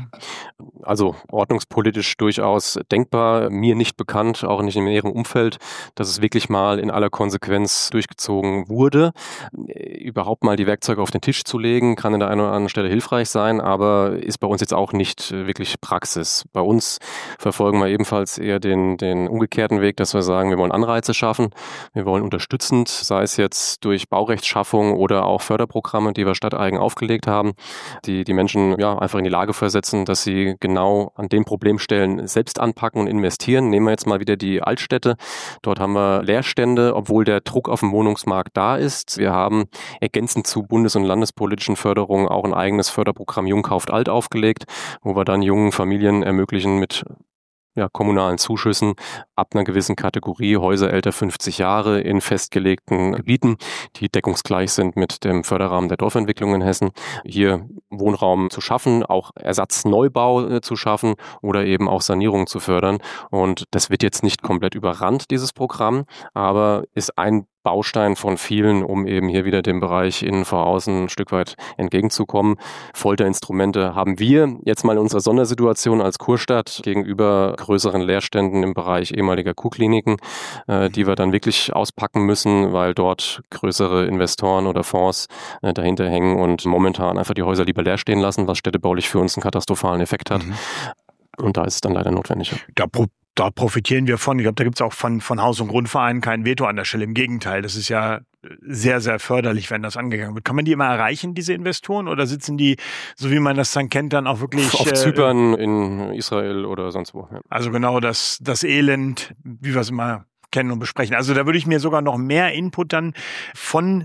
[SPEAKER 3] Also ordnungspolitisch durchaus denkbar, mir nicht bekannt, auch nicht im näheren Umfeld, dass es wirklich mal in aller Konsequenz durchgezogen wurde. Überhaupt mal die Werkzeuge auf den Tisch zu legen, kann an der einen oder anderen Stelle hilfreich sein, aber ist bei uns jetzt auch nicht wirklich Praxis. Bei uns verfolgen wir ebenfalls eher den, den umgekehrten Weg, dass wir sagen, wir wollen Anreize schaffen, wir wollen unterstützend, sei es jetzt durch Baurechtsschaffung oder auch Förderprogramme, die wir stadteigen aufgelegt haben, die die Menschen ja einfach in die Lage versetzen, dass sie genau an den Problemstellen selbst anpacken und investieren. Nehmen wir jetzt mal wieder die Altstädte. Dort haben wir Leerstände, obwohl der Druck auf dem Wohnungsmarkt da ist. Wir haben ergänzend zu bundes- und landespolitischen Förderungen auch ein eigenes Förderprogramm Jung kauft alt aufgelegt, wo wir dann jungen Familien ermöglichen, mit ja, kommunalen Zuschüssen ab einer gewissen Kategorie, Häuser älter fünfzig Jahre in festgelegten Gebieten, die deckungsgleich sind mit dem Förderrahmen der Dorfentwicklung in Hessen, hier Wohnraum zu schaffen, auch Ersatzneubau äh, zu schaffen oder eben auch Sanierung zu fördern. Und das wird jetzt nicht komplett überrannt, dieses Programm, aber ist ein Baustein von vielen, um eben hier wieder dem Bereich innen vor außen ein Stück weit entgegenzukommen. Folterinstrumente haben wir jetzt mal in unserer Sondersituation als Kurstadt gegenüber größeren Leerständen im Bereich ehemaliger Kurkliniken, äh, die wir dann wirklich auspacken müssen, weil dort größere Investoren oder Fonds äh, dahinter hängen und momentan einfach die Häuser lieber leer stehen lassen, was städtebaulich für uns einen katastrophalen Effekt hat. Mhm. Und da ist es dann leider notwendig.
[SPEAKER 2] Da pro Da profitieren wir von. Ich glaube, da gibt es auch von, von Haus- und Grundvereinen kein Veto an der Stelle. Im Gegenteil, das ist ja sehr, sehr förderlich, wenn das angegangen wird. Kann man die immer erreichen, diese Investoren? Oder sitzen die, so wie man das dann kennt, dann auch wirklich...
[SPEAKER 3] Auf Zypern, äh, in Israel oder sonst wo. Ja.
[SPEAKER 2] Also genau das, das Elend, wie wir es immer kennen und besprechen. Also da würde ich mir sogar noch mehr Input dann von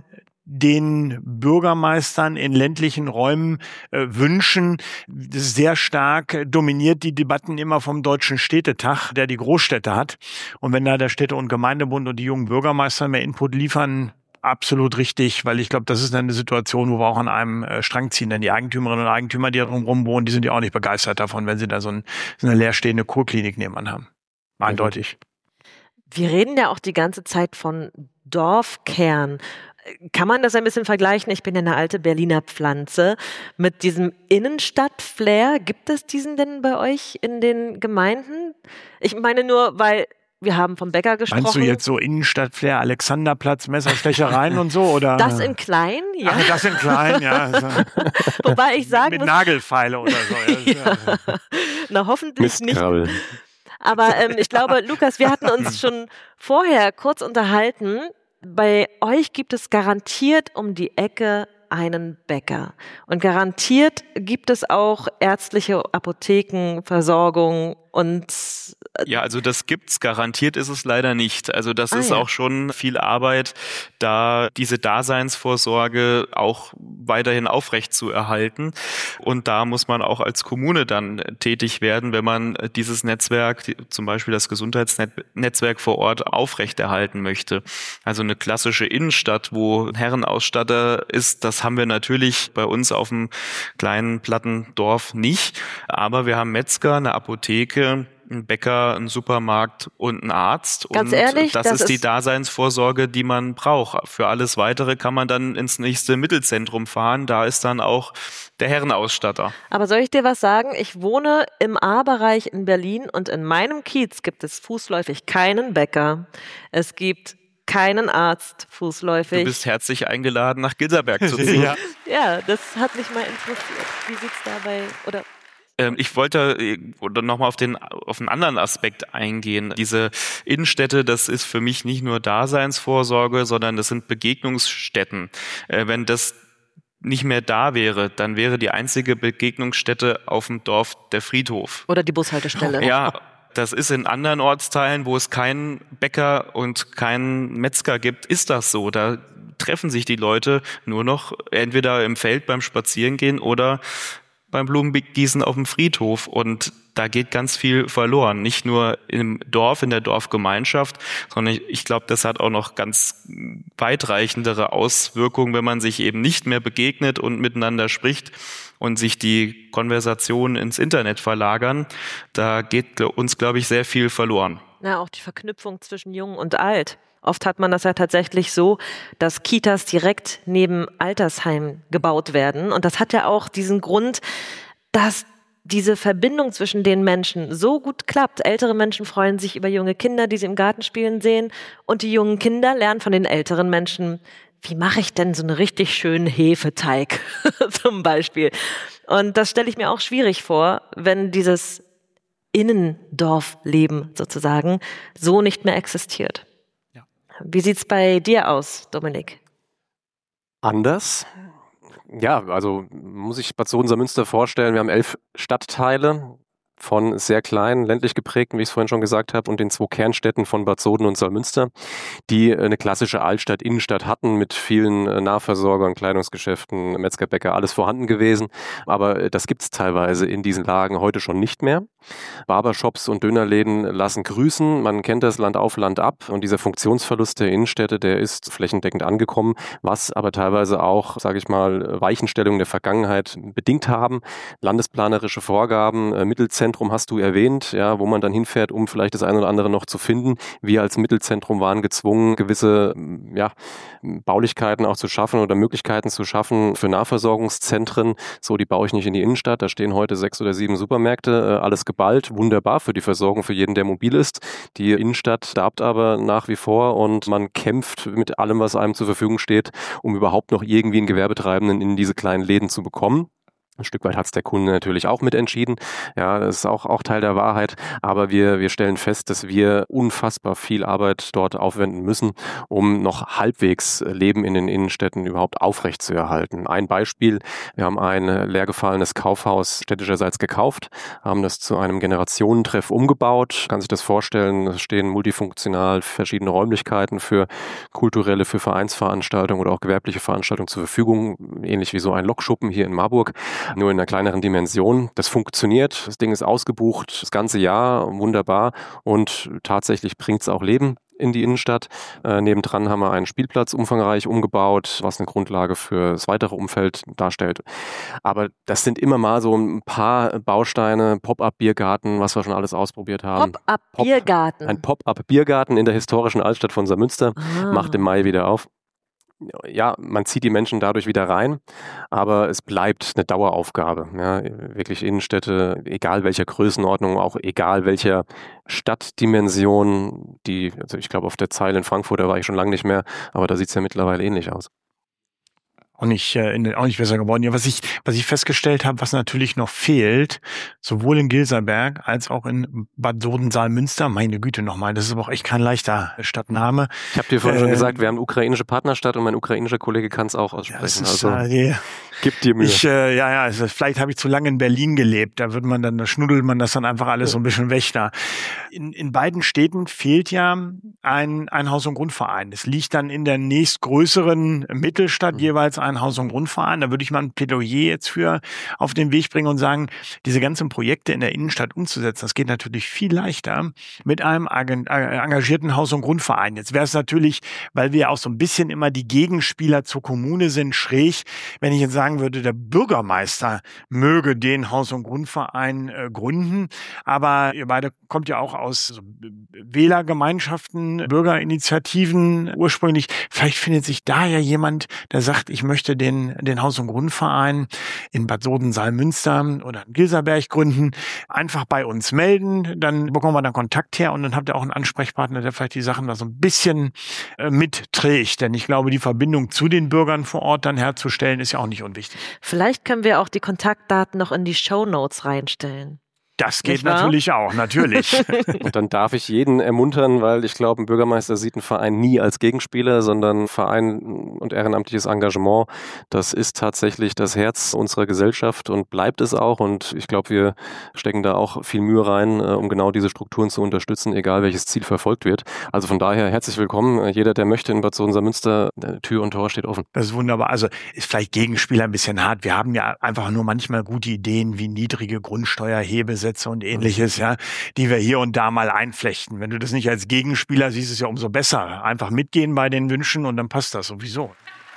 [SPEAKER 2] den Bürgermeistern in ländlichen Räumen äh, wünschen. Das ist sehr stark dominiert die Debatten immer vom Deutschen Städtetag, der die Großstädte hat. Und wenn da der Städte- und Gemeindebund und die jungen Bürgermeister mehr Input liefern, absolut richtig, weil ich glaube, das ist eine Situation, wo wir auch an einem äh, Strang ziehen. Denn die Eigentümerinnen und Eigentümer, die da drumherum wohnen, die sind ja auch nicht begeistert davon, wenn sie da so, ein, so eine leerstehende Kurklinik nebenan haben. Eindeutig.
[SPEAKER 1] Wir reden ja auch die ganze Zeit von Dorfkern. Kann man das ein bisschen vergleichen? Ich bin ja eine alte Berliner Pflanze. Mit diesem Innenstadt-Flair, gibt es diesen denn bei euch in den Gemeinden? Ich meine nur, weil wir haben vom Bäcker gesprochen.
[SPEAKER 2] Meinst du jetzt so Innenstadt-Flair, Alexanderplatz, Messerstechereien und so? Oder?
[SPEAKER 1] Das in klein, ja.
[SPEAKER 2] Ach, das in klein, ja.
[SPEAKER 1] Wobei ich sagen
[SPEAKER 2] Mit
[SPEAKER 1] muss,
[SPEAKER 2] Nagelfeile oder so. Ja.
[SPEAKER 1] Na, hoffentlich nicht.
[SPEAKER 3] Mistkrabbel.
[SPEAKER 1] Aber ähm, ich glaube, Lukas, wir hatten uns schon vorher kurz unterhalten. Bei euch gibt es garantiert um die Ecke einen Bäcker. Und garantiert gibt es auch ärztliche Apotheken, Versorgung und...
[SPEAKER 4] Ja, also das gibt's. Garantiert ist es leider nicht. Also das ah, ist ja. auch schon viel Arbeit, da diese Daseinsvorsorge auch weiterhin aufrecht zu erhalten. Und da muss man auch als Kommune dann tätig werden, wenn man dieses Netzwerk, zum Beispiel das Gesundheitsnetzwerk vor Ort, aufrechterhalten möchte. Also eine klassische Innenstadt, wo ein Herrenausstatter ist, das haben wir natürlich bei uns auf dem kleinen platten Dorf nicht. Aber wir haben Metzger, eine Apotheke, ein Bäcker, ein Supermarkt und ein Arzt.
[SPEAKER 1] Ganz
[SPEAKER 4] und
[SPEAKER 1] ehrlich,
[SPEAKER 4] das,
[SPEAKER 1] das
[SPEAKER 4] ist die Daseinsvorsorge, die man braucht. Für alles Weitere kann man dann ins nächste Mittelzentrum fahren. Da ist dann auch der Herrenausstatter.
[SPEAKER 1] Aber soll ich dir was sagen? Ich wohne im A-Bereich in Berlin und in meinem Kiez gibt es fußläufig keinen Bäcker. Es gibt keinen Arzt fußläufig.
[SPEAKER 4] Du bist herzlich eingeladen, nach Gilserberg zu ziehen.
[SPEAKER 1] ja. ja, das hat mich mal interessiert. Wie sieht's dabei, oder...
[SPEAKER 4] Ich wollte nochmal auf den, auf einen anderen Aspekt eingehen. Diese Innenstädte, das ist für mich nicht nur Daseinsvorsorge, sondern das sind Begegnungsstätten. Wenn das nicht mehr da wäre, dann wäre die einzige Begegnungsstätte auf dem Dorf der Friedhof.
[SPEAKER 1] Oder die Bushaltestelle.
[SPEAKER 4] Ja, das ist in anderen Ortsteilen, wo es keinen Bäcker und keinen Metzger gibt, ist das so. Da treffen sich die Leute nur noch entweder im Feld beim Spazierengehen oder beim Blumengießen auf dem Friedhof, und da geht ganz viel verloren. Nicht nur im Dorf, in der Dorfgemeinschaft, sondern ich glaube, das hat auch noch ganz weitreichendere Auswirkungen, wenn man sich eben nicht mehr begegnet und miteinander spricht und sich die Konversationen ins Internet verlagern. Da geht uns, glaube ich, sehr viel verloren.
[SPEAKER 1] Na, auch die Verknüpfung zwischen Jung und Alt. Oft hat man das ja tatsächlich so, dass Kitas direkt neben Altersheimen gebaut werden. Und das hat ja auch diesen Grund, dass diese Verbindung zwischen den Menschen so gut klappt. Ältere Menschen freuen sich über junge Kinder, die sie im Garten spielen sehen, und die jungen Kinder lernen von den älteren Menschen, wie mache ich denn so einen richtig schönen Hefeteig zum Beispiel. Und das stelle ich mir auch schwierig vor, wenn dieses Innendorfleben sozusagen so nicht mehr existiert. Ja. Wie sieht's bei dir aus, Dominik?
[SPEAKER 3] Anders. Ja, also muss ich Bad Soden-Salzmünster vorstellen, wir haben elf Stadtteile von sehr kleinen, ländlich geprägten, wie ich es vorhin schon gesagt habe, und den zwei Kernstädten von Bad Soden und Salzmünster, die eine klassische Altstadt, Innenstadt hatten mit vielen Nahversorgern, Kleidungsgeschäften, Metzger, Bäcker, alles vorhanden gewesen. Aber das gibt es teilweise in diesen Lagen heute schon nicht mehr. Barbershops und Dönerläden lassen grüßen. Man kennt das Land auf, Land ab. Und dieser Funktionsverlust der Innenstädte, der ist flächendeckend angekommen, was aber teilweise auch, sage ich mal, Weichenstellungen der Vergangenheit bedingt haben. Landesplanerische Vorgaben, Mittelzentrum hast du erwähnt, ja, wo man dann hinfährt, um vielleicht das eine oder andere noch zu finden. Wir als Mittelzentrum waren gezwungen, gewisse ja, Baulichkeiten auch zu schaffen oder Möglichkeiten zu schaffen für Nahversorgungszentren. So, die baue ich nicht in die Innenstadt. Da stehen heute sechs oder sieben Supermärkte, alles geballt, wunderbar für die Versorgung für jeden, der mobil ist. Die Innenstadt darbt aber nach wie vor und man kämpft mit allem, was einem zur Verfügung steht, um überhaupt noch irgendwie einen Gewerbetreibenden in diese kleinen Läden zu bekommen. Ein Stück weit hat es der Kunde natürlich auch mitentschieden. Ja, das ist auch, auch Teil der Wahrheit. Aber wir, wir stellen fest, dass wir unfassbar viel Arbeit dort aufwenden müssen, um noch halbwegs Leben in den Innenstädten überhaupt aufrechtzuerhalten. Ein Beispiel: Wir haben ein leergefallenes Kaufhaus städtischerseits gekauft, haben das zu einem Generationentreff umgebaut. Kann sich das vorstellen, es stehen multifunktional verschiedene Räumlichkeiten für kulturelle, für Vereinsveranstaltungen oder auch gewerbliche Veranstaltungen zur Verfügung. Ähnlich wie so ein Lokschuppen hier in Marburg. Nur in einer kleineren Dimension. Das funktioniert, das Ding ist ausgebucht, das ganze Jahr, wunderbar, und tatsächlich bringt es auch Leben in die Innenstadt. Äh, nebendran haben wir einen Spielplatz umfangreich umgebaut, was eine Grundlage für das weitere Umfeld darstellt. Aber das sind immer mal so ein paar Bausteine, Pop-up-Biergarten, was wir schon alles ausprobiert haben.
[SPEAKER 1] Pop-up-Biergarten?
[SPEAKER 3] Pop, ein Pop-up-Biergarten in der historischen Altstadt von Salzmünster, ah. macht im Mai wieder auf. Ja, man zieht die Menschen dadurch wieder rein, aber es bleibt eine Daueraufgabe. Ja, wirklich Innenstädte, egal welcher Größenordnung, auch egal welcher Stadtdimension, die, also ich glaube auf der Zeile in Frankfurt, da war ich schon lange nicht mehr, aber da sieht es ja mittlerweile ähnlich aus.
[SPEAKER 2] Auch nicht, äh, auch nicht besser geworden. Ja, was ich, was ich festgestellt habe, was natürlich noch fehlt, sowohl in Gilserberg als auch in Bad Soden-Salzmünster, meine Güte nochmal, das ist aber auch echt kein leichter Stadtname.
[SPEAKER 3] Ich habe dir vorhin äh, schon gesagt, wir haben eine ukrainische Partnerstadt und mein ukrainischer Kollege kann es auch aussprechen. Ja, ist, also äh, gib dir Mühe.
[SPEAKER 2] Ich, äh, ja, ja, also vielleicht habe ich zu lange in Berlin gelebt, da wird man dann, da schnuddelt man das dann einfach alles so ein bisschen weg da. In, in beiden Städten fehlt ja ein, ein Haus- und Grundverein. Das liegt dann in der nächstgrößeren Mittelstadt mhm. jeweils ein Haus- und Grundverein. Da würde ich mal ein Plädoyer jetzt für auf den Weg bringen und sagen, diese ganzen Projekte in der Innenstadt umzusetzen, das geht natürlich viel leichter mit einem engagierten Haus- und Grundverein. Jetzt wäre es natürlich, weil wir auch so ein bisschen immer die Gegenspieler zur Kommune sind, schräg, wenn ich jetzt sagen würde, der Bürgermeister möge den Haus- und Grundverein äh, gründen. Aber ihr beide kommt ja auch aus so Wählergemeinschaften, Bürgerinitiativen ursprünglich. Vielleicht findet sich da ja jemand, der sagt, ich möchte den, den Haus- und Grundverein in Bad Soden-Salzmünster oder in Gilserberg gründen. Einfach bei uns melden, dann bekommen wir dann Kontakt her und dann habt ihr auch einen Ansprechpartner, der vielleicht die Sachen da so ein bisschen äh, mitträgt. Denn ich glaube, die Verbindung zu den Bürgern vor Ort dann herzustellen, ist ja auch nicht unwichtig.
[SPEAKER 1] Vielleicht können wir auch die Kontaktdaten noch in die Shownotes reinstellen.
[SPEAKER 2] Das geht natürlich auch, natürlich.
[SPEAKER 3] Und dann darf ich jeden ermuntern, weil ich glaube, ein Bürgermeister sieht einen Verein nie als Gegenspieler, sondern Verein und ehrenamtliches Engagement, das ist tatsächlich das Herz unserer Gesellschaft und bleibt es auch. Und ich glaube, wir stecken da auch viel Mühe rein, um genau diese Strukturen zu unterstützen, egal welches Ziel verfolgt wird. Also von daher herzlich willkommen. Jeder, der möchte in Bad Soden-Salzmünster, Tür und Tor steht offen.
[SPEAKER 2] Das ist wunderbar. Also ist vielleicht Gegenspieler ein bisschen hart. Wir haben ja einfach nur manchmal gute Ideen wie niedrige Grundsteuerhebel und ähnliches, ja, die wir hier und da mal einflechten. Wenn du das nicht als Gegenspieler siehst, ist es ja umso besser. Einfach mitgehen bei den Wünschen und dann passt das sowieso.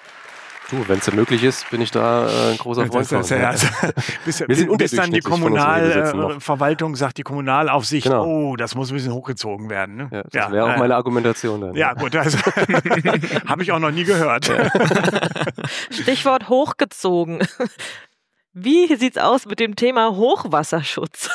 [SPEAKER 3] Du, wenn es ja möglich ist, bin ich da äh, ein großer Freund von. Ja, also,
[SPEAKER 2] bis, Wir sind bis dann die Kommunalverwaltung sagt, die Kommunalaufsicht, genau. Oh, das muss ein bisschen hochgezogen werden. Ne?
[SPEAKER 3] Ja, das ja, wäre auch äh, meine Argumentation dann.
[SPEAKER 2] Ja, gut, also habe ich auch noch nie gehört.
[SPEAKER 1] Stichwort hochgezogen. Wie sieht's aus mit dem Thema Hochwasserschutz?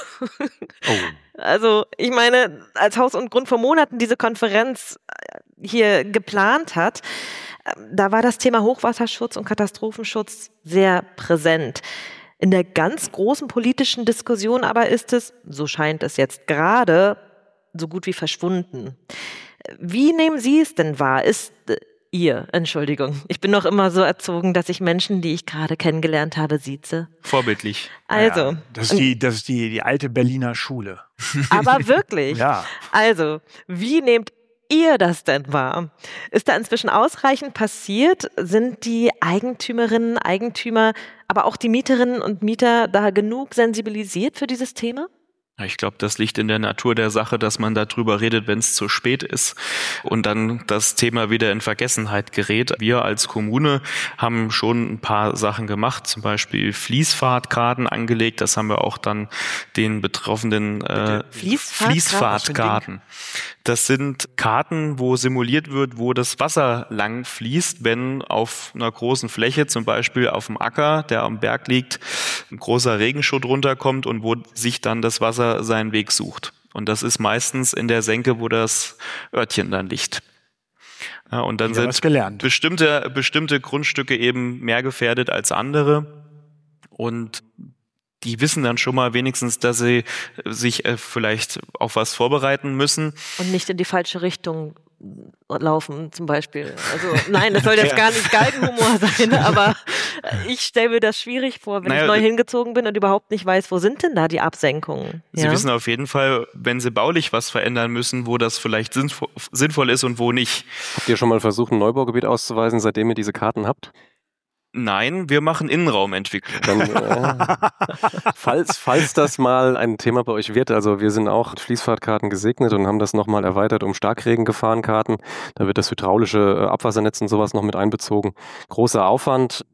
[SPEAKER 1] Oh. Also, ich meine, als Haus und Grund vor Monaten diese Konferenz hier geplant hat, da war das Thema Hochwasserschutz und Katastrophenschutz sehr präsent. In der ganz großen politischen Diskussion aber ist es, so scheint es jetzt gerade, so gut wie verschwunden. Wie nehmen Sie es denn wahr? Ist Ihr, Entschuldigung. Ich bin noch immer so erzogen, dass ich Menschen, die ich gerade kennengelernt habe, sieze.
[SPEAKER 4] Vorbildlich.
[SPEAKER 1] Also.
[SPEAKER 2] Ja, das ist die, das ist die, die alte Berliner Schule.
[SPEAKER 1] Aber wirklich.
[SPEAKER 2] Ja.
[SPEAKER 1] Also, wie nehmt ihr das denn wahr? Ist da inzwischen ausreichend passiert? Sind die Eigentümerinnen, Eigentümer, aber auch die Mieterinnen und Mieter da genug sensibilisiert für dieses Thema?
[SPEAKER 4] Ich glaube, das liegt in der Natur der Sache, dass man darüber redet, wenn es zu spät ist und dann das Thema wieder in Vergessenheit gerät. Wir als Kommune haben schon ein paar Sachen gemacht, zum Beispiel Fließfahrtkarten angelegt. Das haben wir auch dann den Betroffenen äh,
[SPEAKER 1] Fließfahrtkarten.
[SPEAKER 4] Fließfahrtkarten. Das sind Karten, wo simuliert wird, wo das Wasser lang fließt, wenn auf einer großen Fläche, zum Beispiel auf dem Acker, der am Berg liegt, ein großer Regenschutt runterkommt und wo sich dann das Wasser seinen Weg sucht. Und das ist meistens in der Senke, wo das Örtchen dann liegt. Ja, und dann sind bestimmte, bestimmte Grundstücke eben mehr gefährdet als andere. Und die wissen dann schon mal wenigstens, dass sie sich äh, vielleicht auf was vorbereiten müssen.
[SPEAKER 1] Und nicht in die falsche Richtung laufen zum Beispiel. Also nein, das soll jetzt gar nicht Galgenhumor sein, aber ich stelle mir das schwierig vor, wenn naja, ich neu hingezogen bin und überhaupt nicht weiß, wo sind denn da die Absenkungen?
[SPEAKER 4] Sie
[SPEAKER 1] ja?
[SPEAKER 4] wissen auf jeden Fall, wenn Sie baulich was verändern müssen, wo das vielleicht sinnvoll, sinnvoll ist und wo nicht.
[SPEAKER 3] Habt ihr schon mal versucht, ein Neubaugebiet auszuweisen, seitdem ihr diese Karten habt?
[SPEAKER 4] Nein, wir machen Innenraumentwicklung.
[SPEAKER 3] Dann, äh, falls, falls das mal ein Thema bei euch wird, also wir sind auch mit Fließfahrtkarten gesegnet und haben das nochmal erweitert um Starkregengefahrenkarten. Da wird das hydraulische Abwassernetz und sowas noch mit einbezogen. Großer Aufwand.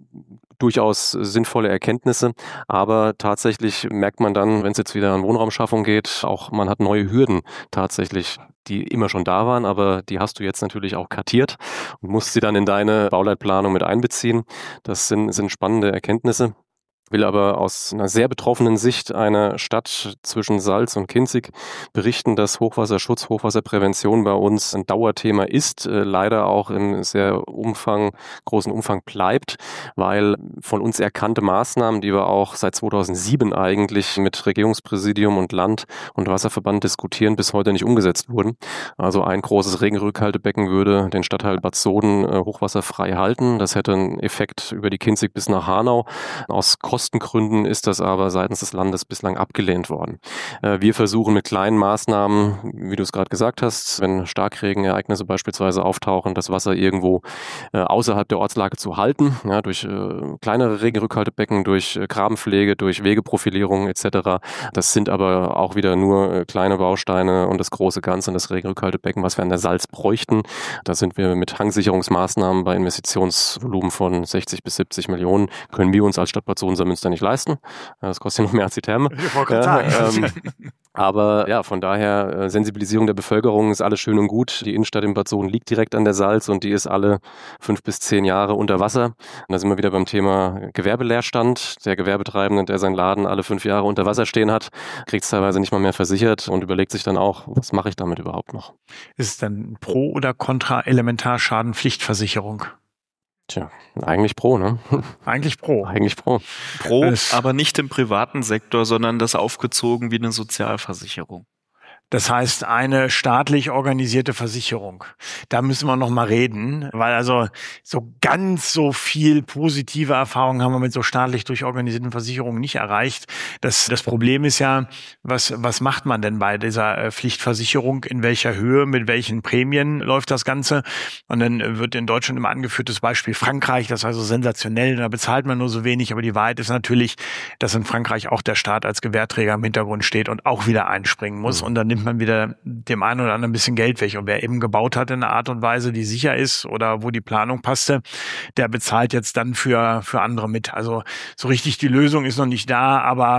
[SPEAKER 3] Durchaus sinnvolle Erkenntnisse, aber tatsächlich merkt man dann, wenn es jetzt wieder an Wohnraumschaffung geht, auch man hat neue Hürden tatsächlich, die immer schon da waren, aber die hast du jetzt natürlich auch kartiert und musst sie dann in deine Bauleitplanung mit einbeziehen. Das sind, sind spannende Erkenntnisse. Will aber aus einer sehr betroffenen Sicht einer Stadt zwischen Salz und Kinzig berichten, dass Hochwasserschutz, Hochwasserprävention bei uns ein Dauerthema ist, äh, leider auch in sehr Umfang, großen Umfang bleibt, weil von uns erkannte Maßnahmen, die wir auch seit zweitausendsieben eigentlich mit Regierungspräsidium und Land- und Wasserverband diskutieren, bis heute nicht umgesetzt wurden. Also ein großes Regenrückhaltebecken würde den Stadtteil Bad Soden äh, hochwasserfrei halten. Das hätte einen Effekt über die Kinzig bis nach Hanau. Aus Kostengründen ist das aber seitens des Landes bislang abgelehnt worden. Wir versuchen mit kleinen Maßnahmen, wie du es gerade gesagt hast, wenn Starkregenereignisse beispielsweise auftauchen, das Wasser irgendwo außerhalb der Ortslage zu halten, ja, durch kleinere Regenrückhaltebecken, durch Grabenpflege, durch Wegeprofilierung et cetera. Das sind aber auch wieder nur kleine Bausteine und das große Ganze, das Regenrückhaltebecken, was wir an der Salz bräuchten. Da sind wir mit Hangsicherungsmaßnahmen bei Investitionsvolumen von sechzig bis siebzig Millionen, können wir uns als Stadt Bad Soden Münster nicht leisten. Das kostet ja noch mehr als die Therme.
[SPEAKER 2] Ich wollte gerade sagen.
[SPEAKER 3] Ähm, aber ja, von daher, Sensibilisierung der Bevölkerung ist alles schön und gut. Die Innenstadt in Bad Soden liegt direkt an der Salz und die ist alle fünf bis zehn Jahre unter Wasser. Und da sind wir wieder beim Thema Gewerbeleerstand. Der Gewerbetreibende, der seinen Laden alle fünf Jahre unter Wasser stehen hat, kriegt es teilweise nicht mal mehr versichert und überlegt sich dann auch, was mache ich damit überhaupt noch?
[SPEAKER 2] Ist es dann pro oder contra Elementarschadenpflichtversicherung?
[SPEAKER 3] Tja, eigentlich pro, ne?
[SPEAKER 2] Eigentlich pro.
[SPEAKER 3] Eigentlich pro.
[SPEAKER 4] Pro, es, aber nicht im privaten Sektor, sondern das aufgezogen wie eine Sozialversicherung.
[SPEAKER 2] Das heißt, eine staatlich organisierte Versicherung. Da müssen wir noch mal reden, weil also so ganz so viel positive Erfahrungen haben wir mit so staatlich durchorganisierten Versicherungen nicht erreicht. Das, das Problem ist ja, was, was macht man denn bei dieser Pflichtversicherung? In welcher Höhe, mit welchen Prämien läuft das Ganze? Und dann wird in Deutschland immer angeführt das Beispiel Frankreich, das war so sensationell, da bezahlt man nur so wenig. Aber die Wahrheit ist natürlich, dass in Frankreich auch der Staat als Gewährträger im Hintergrund steht und auch wieder einspringen muss. Mhm. Und dann nimmt man wieder dem einen oder anderen ein bisschen Geld weg. Und wer eben gebaut hat in einer Art und Weise, die sicher ist oder wo die Planung passte, der bezahlt jetzt dann für für andere mit. Also so richtig die Lösung ist noch nicht da, aber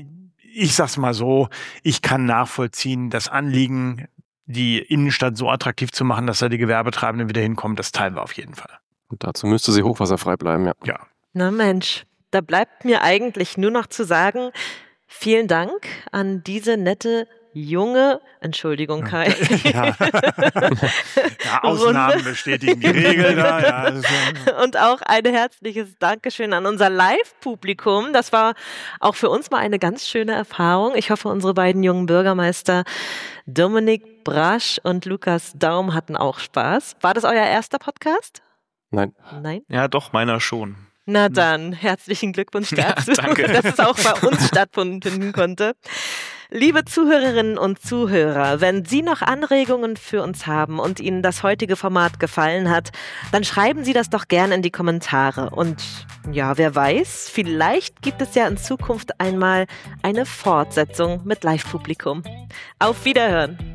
[SPEAKER 2] ich sag's mal so, ich kann nachvollziehen, das Anliegen, die Innenstadt so attraktiv zu machen, dass da die Gewerbetreibenden wieder hinkommen, das teilen wir auf jeden Fall.
[SPEAKER 3] Und dazu müsste sie hochwasserfrei bleiben, ja.
[SPEAKER 2] Ja.
[SPEAKER 1] Na Mensch. Da bleibt mir eigentlich nur noch zu sagen, vielen Dank an diese nette junge, Entschuldigung Kai.
[SPEAKER 2] Ja, ja Ausnahmen bestätigen die Regel. Da, ja, also.
[SPEAKER 1] Und auch ein herzliches Dankeschön an unser Live-Publikum. Das war auch für uns mal eine ganz schöne Erfahrung. Ich hoffe, unsere beiden jungen Bürgermeister Dominik Brasch und Lukas Daum hatten auch Spaß. War das euer erster Podcast?
[SPEAKER 3] Nein.
[SPEAKER 1] Nein?
[SPEAKER 4] Ja, doch, meiner schon.
[SPEAKER 1] Na dann, herzlichen Glückwunsch dazu,
[SPEAKER 4] ja, danke.
[SPEAKER 1] dass es auch bei uns stattfinden konnte. Liebe Zuhörerinnen und Zuhörer, wenn Sie noch Anregungen für uns haben und Ihnen das heutige Format gefallen hat, dann schreiben Sie das doch gerne in die Kommentare. Und ja, wer weiß, vielleicht gibt es ja in Zukunft einmal eine Fortsetzung mit Live-Publikum. Auf Wiederhören!